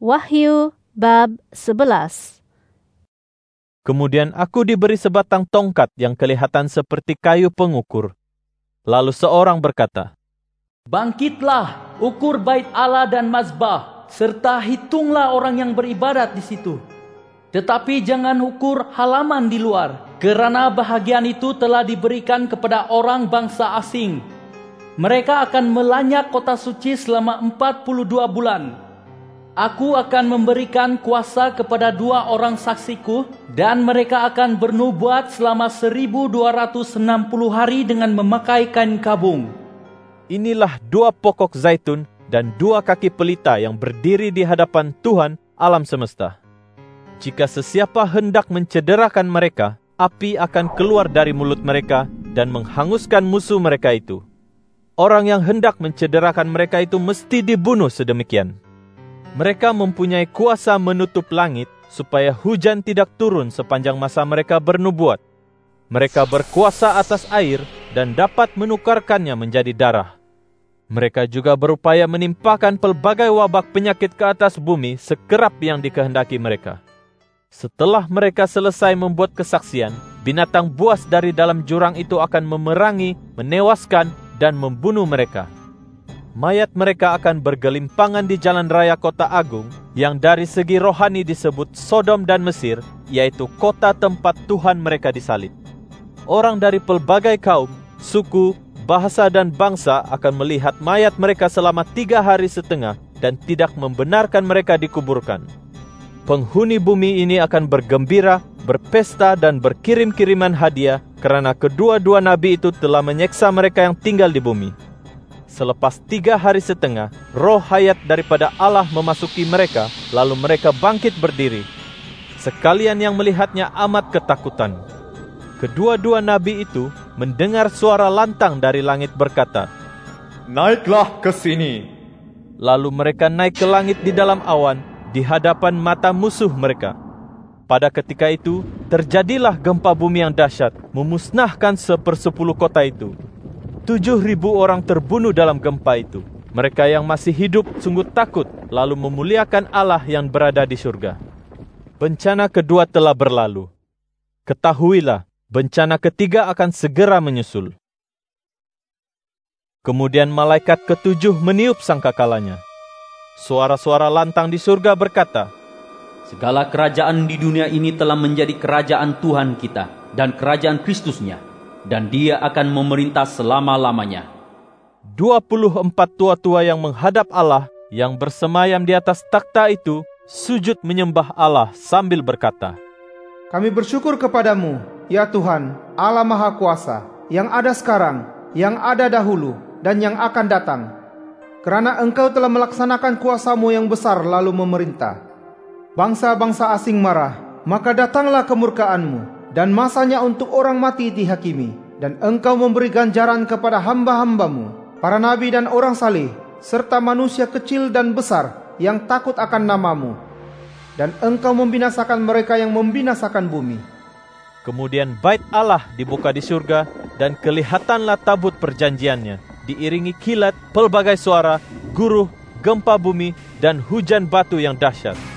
Wahyu bab 11. Kemudian aku diberi sebatang tongkat yang kelihatan seperti kayu pengukur. Lalu seorang berkata, "Bangkitlah, ukur bait Allah dan mazbah, serta hitunglah orang yang beribadat di situ. Tetapi jangan ukur halaman di luar, karena bahagian itu telah diberikan kepada orang bangsa asing. Mereka akan melanyak kota suci selama 42 bulan. Aku akan memberikan kuasa kepada 2 orang saksiku, dan mereka akan bernubuat selama 1260 hari dengan memakai kain kabung." Inilah 2 pokok zaitun dan 2 kaki pelita yang berdiri di hadapan Tuhan alam semesta. Jika sesiapa hendak mencederakan mereka, api akan keluar dari mulut mereka dan menghanguskan musuh mereka itu. Orang yang hendak mencederakan mereka itu mesti dibunuh sedemikian. Mereka mempunyai kuasa menutup langit supaya hujan tidak turun sepanjang masa mereka bernubuat. Mereka berkuasa atas air dan dapat menukarkannya menjadi darah. Mereka juga berupaya menimpakan pelbagai wabak penyakit ke atas bumi sekerap yang dikehendaki mereka. Setelah mereka selesai membuat kesaksian, binatang buas dari dalam jurang itu akan memerangi, menewaskan, dan membunuh mereka. Mayat mereka akan bergelimpangan di jalan raya kota agung yang dari segi rohani disebut Sodom dan Mesir, yaitu kota tempat Tuhan mereka disalib. Orang dari pelbagai kaum, suku, bahasa dan bangsa akan melihat mayat mereka selama 3 hari setengah dan tidak membenarkan mereka dikuburkan. Penghuni bumi ini akan bergembira, berpesta dan berkirim-kiriman hadiah karena kedua-dua nabi itu telah menyeksa mereka yang tinggal di bumi. Selepas 3 hari setengah, roh hayat daripada Allah memasuki mereka, lalu mereka bangkit berdiri. Sekalian yang melihatnya amat ketakutan. Kedua-dua nabi itu mendengar suara lantang dari langit berkata, "Naiklah ke sini." Lalu mereka naik ke langit di dalam awan, di hadapan mata musuh mereka. Pada ketika itu, terjadilah gempa bumi yang dahsyat, memusnahkan 1/10 kota itu. 7.000 orang terbunuh dalam gempa itu. Mereka yang masih hidup sungguh takut, lalu memuliakan Allah yang berada di surga. Bencana kedua telah berlalu. Ketahuilah, bencana ketiga akan segera menyusul. Kemudian malaikat ke-7 meniup sangkakalanya. Suara-suara lantang di surga berkata, "Segala kerajaan di dunia ini telah menjadi kerajaan Tuhan kita dan kerajaan Kristusnya, dan Dia akan memerintah selama-lamanya." 24 tua-tua yang menghadap Allah yang bersemayam di atas takhta itu sujud menyembah Allah sambil berkata, "Kami bersyukur kepadamu, ya Tuhan, Allah Maha Kuasa, yang ada sekarang, yang ada dahulu, dan yang akan datang. Kerana Engkau telah melaksanakan kuasa-Mu yang besar lalu memerintah. Bangsa-bangsa asing marah, maka datanglah kemurkaan-Mu, dan masanya untuk orang mati dihakimi, dan Engkau memberi ganjaran kepada hamba-hamba-Mu, para nabi dan orang saleh, serta manusia kecil dan besar yang takut akan nama-Mu. Dan Engkau membinasakan mereka yang membinasakan bumi." Kemudian bait Allah dibuka di surga, dan kelihatanlah tabut perjanjiannya, diiringi kilat, pelbagai suara, guruh, gempa bumi, dan hujan batu yang dahsyat.